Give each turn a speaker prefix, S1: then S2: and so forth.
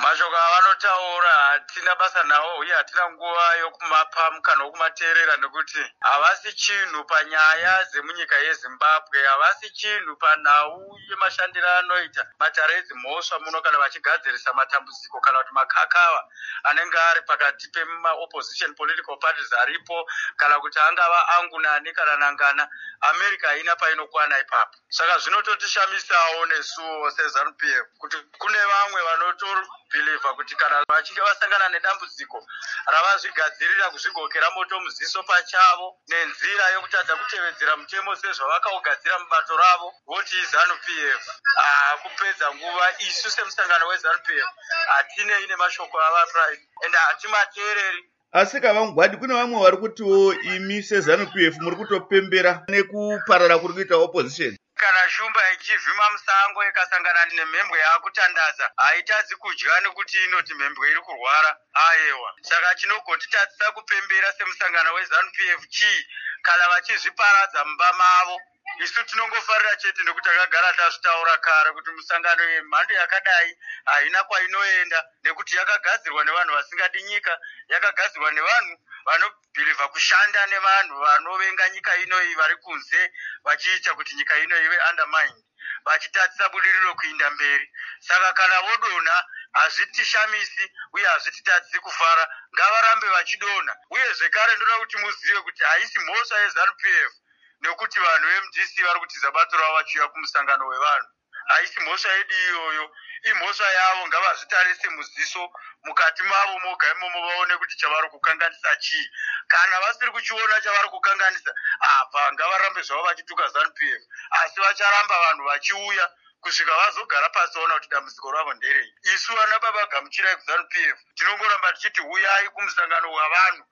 S1: mashoko avanotaura hatina basa nawo uye hatina nguva yokumapa mukana wokumateerera nekuti havasi chinhu panyaya dzemunyika yezimbabwe, havasi chinhu panhau yemashandiro anoita matare edzimhosva muno kana vachigadzirisa matambudziko kana kuti makakava anenge ari pakati pemaopposition political parties aripo, kana kuti angava angunani kana nangana. America haina painokwana ipapo. Saka zvinototishamisawo nesuwo seZANU-PF kuti kune vamwe vanotobhilivha kuti kana vachinge vasangana nedambudziko ravazvigadzirira kuzvigokera moto muziso pachavo nenzira yokutadza kutevedzera mutemo sezvavakaugadzira mubato ravo voti iZANU-PF. Kupedza nguva isu semusangano weZANU-PF hatinei nemashoko avaprime ende hatimateereri.
S2: Asi kavangwadi kune vamwe vari kutiwo imi seZANU-PF muri kutopembera nekuparara kuri kuita opposition.
S1: Kana shumba ichivhima musango ikasangana nemhembwe yakutandaza haitadzi kudya nekuti inoti mhembwe iri kurwara. Ayewa, saka chinogotitadzisa kupembera semusangano weZANU-PF chii kana vachizviparadza mumba mavo. Isu tinongofarira chete nekuti takagara tazvitaura kare kuti musangano yemhando yakadai haina kwainoenda nekuti yakagadzirwa nevanhu vasingadi nyika, yakagadzirwa nevanhu vanobhilivha kushanda nevanhu vanovenga nyika inoyi vari kunze vachiita kuti nyika inoyi ive undermined, vachitadzisa budiriro kuinda mberi. Saka kana vodonha hazvitishamisi uye hazvititadzisi kufara, ngavarambe vachidonha. Uye zvekare ndoda kuti muzive kuti haisi mhosva yeZANU-PF nekuti vanhu veMDC vari kutiza bato ravo vachiuya kumusangano wevanhu. Haisi mhosva yedu iyoyo, imhosva yavo. Ngavazvitarise muziso mukati mavo moga imomo vaone kuti chavari kukanganisa chii. Kana vasiri kuchiona chavari kukanganisa, apa ngavarambe zvavo vachituka ZANU-PF, asi vacharamba vanhu vachiuya kusvika vazogara pasi vaona kuti dambudziko ravo nderei. Isu vana baba gamuchirai kuZANU-PF tinongoramba tichiti uyai kumusangano wavanhu